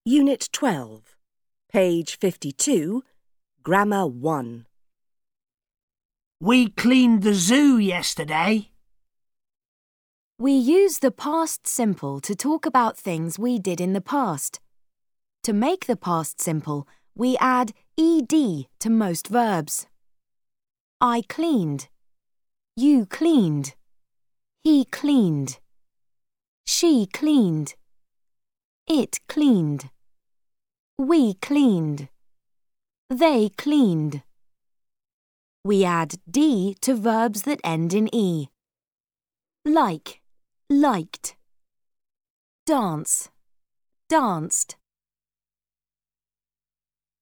Unit 12, page 52, Grammar 1. We cleaned the zoo yesterday. We use the past simple to talk about things we did in the past. To make the past simple, we add ed to most verbs. I cleaned. You cleaned. He cleaned. She cleaned. It cleaned. We cleaned. They cleaned. We add d to verbs that end in e. Like, liked. Dance, danced.